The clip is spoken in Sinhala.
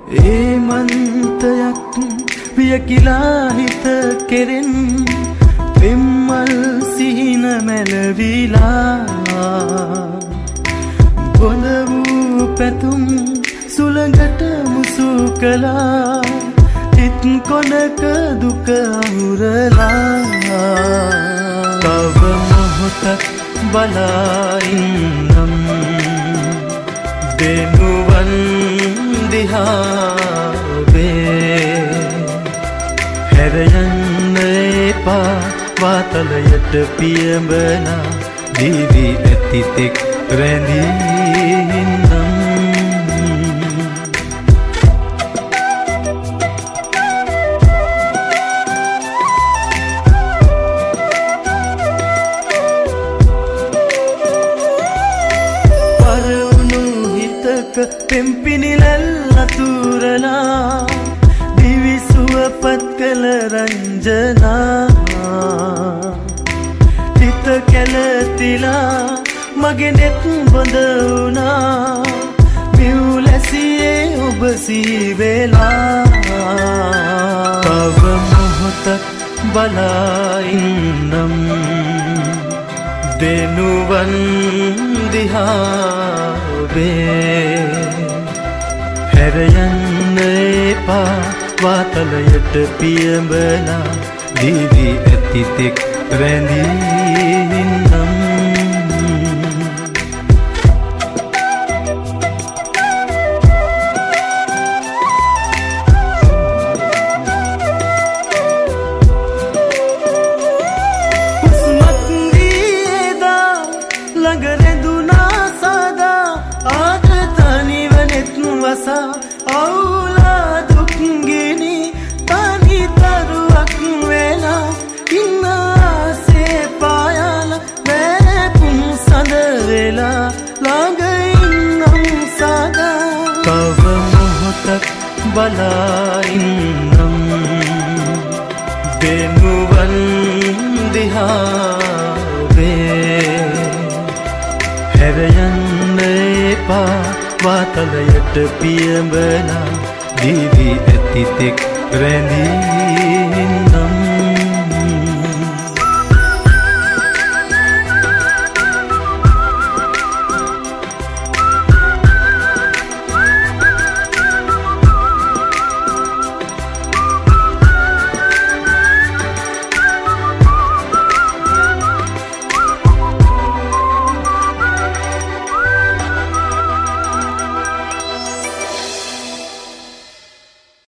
ඒමන්තයක් වියකිලා හිත කෙරෙන් පෙම්මල් සිහින මැලවිලා බොඳ වූ පැතුම් සුළඟට මුසු කළා හිත් කොනක දුක අහුරලා තව මොහොතක් බලා ඉන්නම් දෙනුවන් දිහා වේ හැර යන්න එපා වාතලයට පියඹලා දිවි ඇති තෙක් රැඳී ඉන්නම් පෙම්පිනිලැල් අතුරලා දිවි සුවපත් කළ රංජනා හිත කැළතිලා මගේ නෙත් බොඳ වුණා මිව්ලැසියේ ඔබ සීවෙලා තව මොහොතක් බලා ඉන්නම් දෙනුවන් දිහා වේ හැර යන්න එපා වාතලයට පියඹලා දිවි ඇති තෙක් රැඳී ඉන්නම් අවුලා දුක්ගිනි තනි තරුවක් වෙලා ඉන්න ආසේ පායලා වැපුම් සඳ වෙලා ළඟ ඉන්නම් සදා තව මොහොතක් බලා ඉන්නම් දෙනුවන් දිහා වේ හැර යන්න එපා වාතලයට පියඹලා දිවි ඇති තෙක් රැඳී